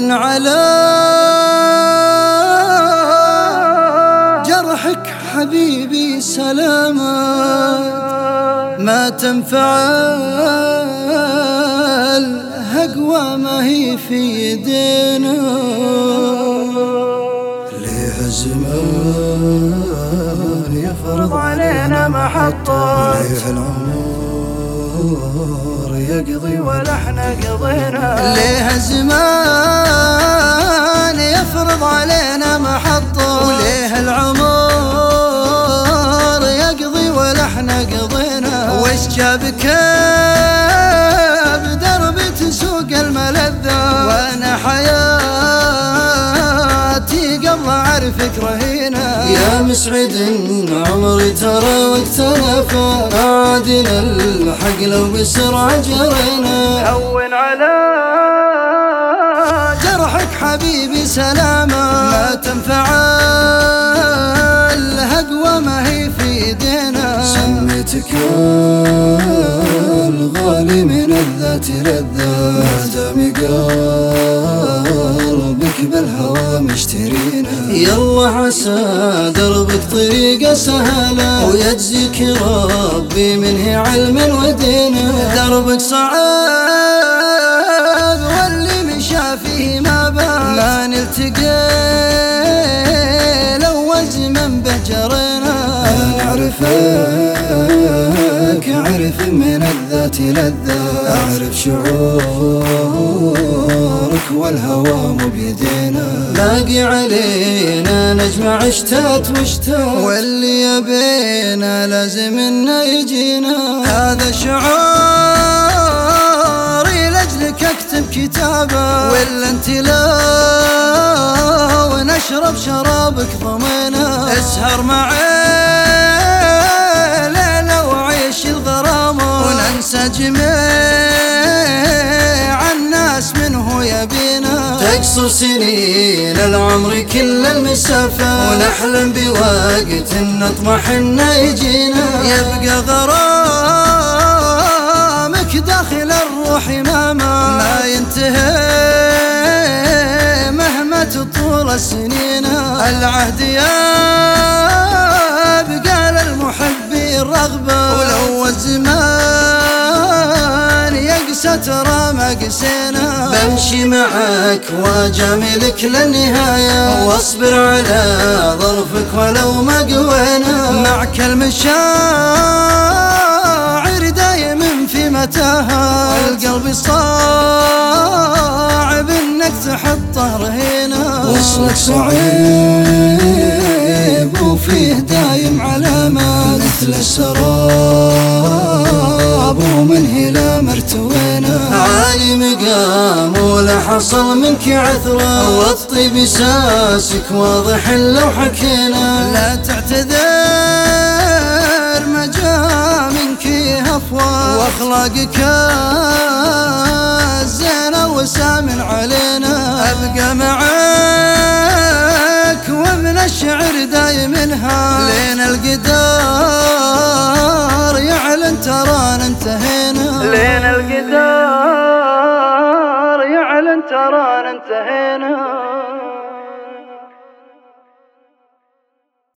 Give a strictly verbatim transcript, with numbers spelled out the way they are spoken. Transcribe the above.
على جرحك حبيبي سلامات، ما تنفع الهقوى ما هي في يدينا. ليه الزمان يفرض علينا محطات، ليه العمر يقضي ولا احنا قضينا. ليه الزمان يفرض علينا محطات، وليه العمر يقضي ولا احنا قضينا. وش جابك بدرب تسوق الملذات، وانا حياتي قبل اعرفك رهينة. يا مسعد عمري ترى وقتنا فات، عادنا الحق لو بسرعة جرينا. هون على جرحك حبيبي سلامة، ما تنفع الهقوى ما هي في يدينا. سميتك الغالي من الذات لذات، ما دام قلبك بالهوى مشترينا. يلا عسى دربك طريقة سهلة، ويجزيك ربي منه علم ودينا. دربك صعب واللي مشى فيه ما بان، ما نلتقي لو زمن بجرنا. أعرفك أعرف من الذات لذات، أعرف شعورك والهوى مو بيدينا. باقي علينا نجمع اشتات واشتات، واللي يبينا لازم انه يجينا. هذا شعوري لاجلك اكتب كتابه، ولا انت لو نشرب شرابك ضمينا. اسهر معي ليلة وعيش الغرامة، وننسى جميع الناس منه يبينا. تقصر سنين العمر كل المسافة، ونحلم بوقت نطمح انه يجينا. يبقى غرامك داخل الروح ماما، ما ينتهي مهما تطول السنين. العهد يبقى للمحبين رغبة، ولو الزمان يقسى ترى ما قسينا. بمشي معك واجاملك للنهاية، واصبر على ظرفك ولو ما قوينا. معك المشاعر دايم في متاهة، القلب صعب انك تحطه رهينة. وصلك صعيب وفيه دايم علامات، مثل السراب ومن هلا مرتوينا. عالي مقام ولا حصل منك عثرة، والطيب ساسك واضح لو حكينا. لا تعتذر مجا منك هفوة، واخلاقك الزينة وسامن علينا. ابقى معك ومن الشعر دايمنها، لين القدار يعلن ترانا انتهينا. لين القدار يعلن ترانا انتهينا.